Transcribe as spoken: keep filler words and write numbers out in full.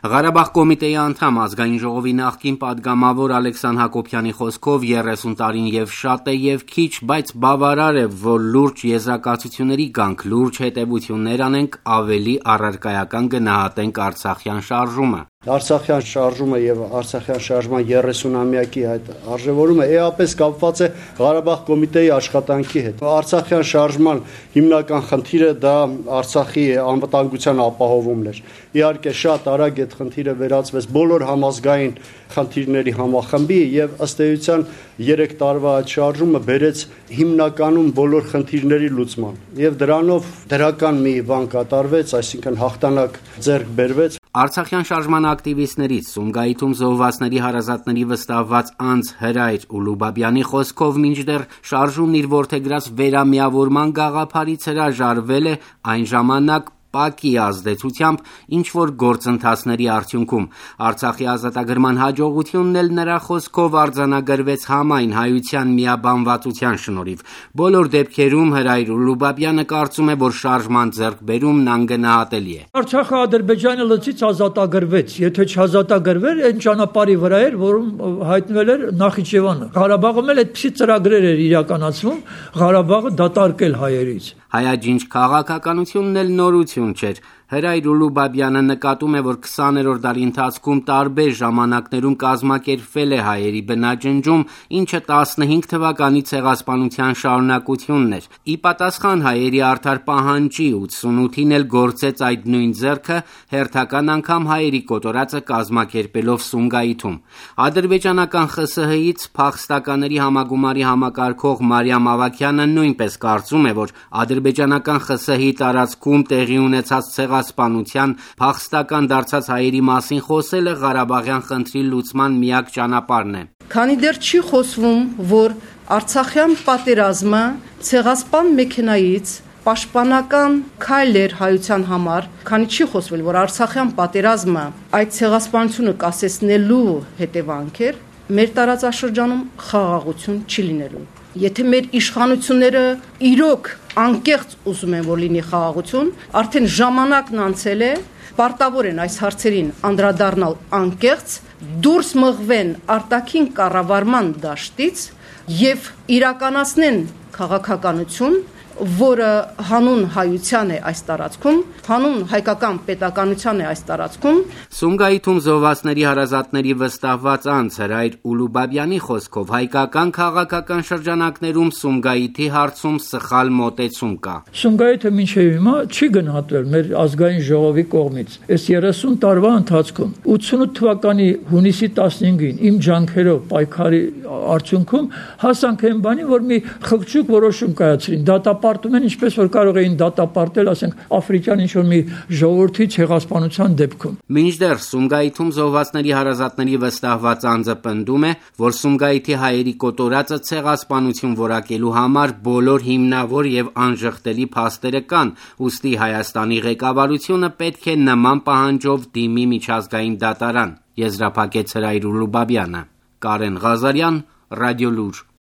Ղարաբաղ կոմիտեի անդամ ազգային ժողովի նախկին պատգամավոր Ալեքսան Հակոբյանի խոսքով երեսուն տարին եւ շատ է եւ քիչ, բայց բավարար է, որ լուրջ եզրակացությունների գանք, լուրջ հետևություններ անենք, ավելի առարկայական գնահատենք Արցախյան շարժումը։ Արցախյան շարժումը եւ Արցախյան շարժման երեսունամյակի այդ արժեվորումը էապես կապված է Ղարաբաղ կոմիտեի աշխատանքի հետ։ Արցախյան շարժման հիմնական խնդիրը դա Արցախի անվտանգության ապահովումն էր։ Իհարկե շատ արագ այդ խնդիրը վերածվեց բոլոր համազգային խնդիրների համախմբի եւ ըստ էության երեք տարվա այդ շարժումը բերեց հիմնականում բոլոր խնդիրների լուծման։ Եվ դրանով դրական մի բան կատարվեց, այսինքն հաղթանակ ձեռք բերվեց։ Արցախյան շարժման ակտիվիստներից Սումգայիթում զոհվածների հարազատների վստահված անձ Հրայր Ուլուբաբյանի խոսքով մինչդեռ շարժումն իր որդեգրած վերամիավորման գաղափարից հրաժարվել է այն ժամանակ Պակի ազդեցությամբ ինչ-որ գործընթացների արդյունքում Արցախի ազատագրման հաջողությունն էլ նրա խոսքով արձանագրվեց համայն հայության միաբանվածության շնորհիվ։ Բոլոր դեպքերում Հրայր Ուլուբաբյանը կարծում է, որ շարժման ձեռքբերումն անգնահատելի է։ Արցախը Ադրբեջանի լծից ազատագրվեց, եթե չազատագրվեր, այն ճանապարհի վրա էր, որում հայտնվել էր Նախիջևանը։ Ղարաբաղում էլ այդպիսի ծրագրեր էր իրականացվում, Ղարաբաղը դատարկել հայերից։ Հայաջինչ քաղաքականությունն էլ նորություն չէր։ Հրայր Ուլուբաբյանը նկատում է, որ քսաներորդ դարի ընթացքում տարբեր ժամանակներում կազմակերպվել է հայերի բնաջնջում, ինչը տասնհինգ թվականի ցեղասպանության շարունակությունն էր։ Ի պատասխան հայերի արդար պահանջի ութսունութին էլ գործեց այդ նույն ձեռքը, հերթական անգամ հայերի կոտորածը կազմակերպելով Սումգայիթում։ Ադրբեջանական ԽՍՀ-ից փախստականների համագումարի համակարգող Մարիամ Ավագյանը նույնպես կարծում է, որ ադրբեջանական ԽՍՀ-ի տարածքում տեղի ունեցած ցեղասպանության փախստական դարձած հայերի մասին խոսելը Ղարաբաղյան խնդրի լուծման միակ ճանապարհն է։ Քանի դեռ չի խոսվում, որ Արցախյան պատերազմը ցեղասպան մեքենայից պաշտպանական քայլ էր հայության համար, քանի չի խոսվել, որ Արցախյան պատերազմը այդ ցեղասպանությունը կասեցնելու հետևանք էր, մեր տարածաշրջանում խաղաղություն չի լինելու։ Եթե մեր իշխանությունները իրոք անկեղծ ուզում են, որ լինի խաղաղություն, արդեն ժամանակն անցել է, պարտավոր են այս հարցերին անդրադառնալ անկեղծ, դուրս մղվեն արտաքին կառավարման դաշտից եւ իրականացնեն քաղաքականություն, որը հանուն հայության է այս տարածքում, հանուն հայկական պետականության է այս տարածքում։ Սումգայիթում զոհվածների հարազատների վստահված անձ Հրայր Ուլուբաբյանի խոսքով հայկական քաղաքական շրջանակներում Սումգայիթի հարցում սխալ մոտեցում կա։ Սումգայիթը մինչև հիմա չի գնահատվել մեր ազգային ժողովի կողմից։ Այս երեսուն տարվա ընթացքում ութսունութ թվականի հունիսի տասնհինգին իմ ջանքերով պայքարի արդյունքում հասանք այն բանի, որ մի խղճուկ որոշում կայացրին, դատապարտում են, ինչպես որ կարող էին դատապարտել, ասենք, աֆրիկյան ինչ-որ մի ժողովրդի ցեղասպանության դեպքում։ Մինչդեռ Սումգայիթում զոհվածների հարազատների վստահված անձը պնդում է, որ Սումգայիթի հայերի կոտորածը ցեղասպանություն որակելու համար բոլոր հիմնավոր եւ անժխտելի փաստերը կան, ուստի Հայաստանի ղեկավարությունը պետք է նման պահանջով դիմի միջազգային դատարան, եզրափակեց Հրայր Ուլուբաբյանը։ Կարեն Ղազարյան, Ռադիոլուր։